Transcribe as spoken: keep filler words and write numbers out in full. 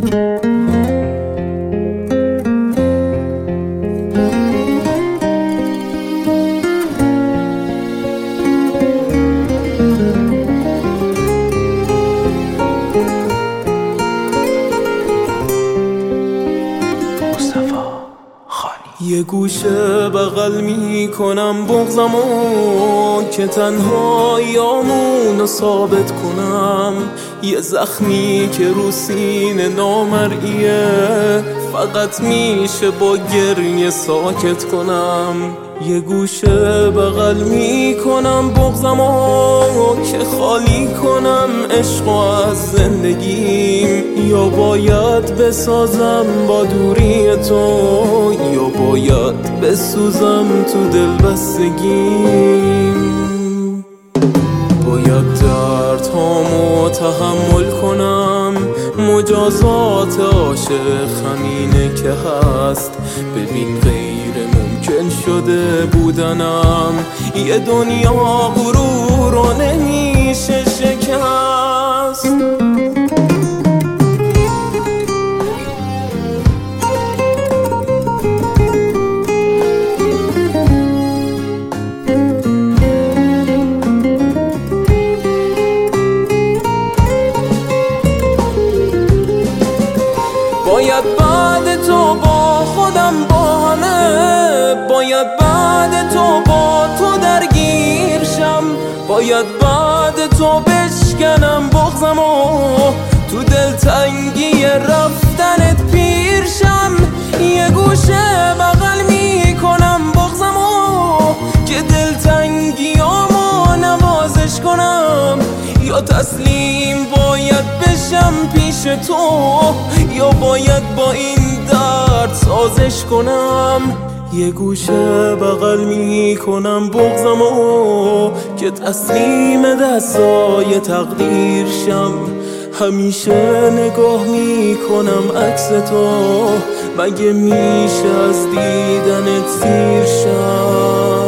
یه گوشه بغل میکنم بغضمو که تنهاییامونو ثابت کنم، یه زخمی که رو سینه نامرئیه فقط میشه با گریه ساکت کنم. یه گوشه بغل میکنم بغضمو که خالی کنم عشقو از زندگیم، یا باید بسازم با دوری تو یا باید بسوزم تو دل بستگیم. باید دردهامو تحمل کنم، مجازات عاشق همینه که هست. ببین غیر ممکن شده بودنم، یه دنیا غرور رو نمیشه شکست. باید بعد تو با خودم با همه، باید بعد تو با تو درگیر شم، باید بعد تو بشکنم بغضمو تو دلتنگی رفتنت پیر شم. یه گوشه بغل میکنم بغضمو که دلتنگیامو نوازش کنم، یا تسلیم باید بشم پیش تو یا باید با این درد سازش کنم. یه گوشه بغل میکنم بغضمو که تسلیم دستای تقدیر شم، همیشه نگاه میکنم عکس تو، مگه میشه از دیدنت سیر شم.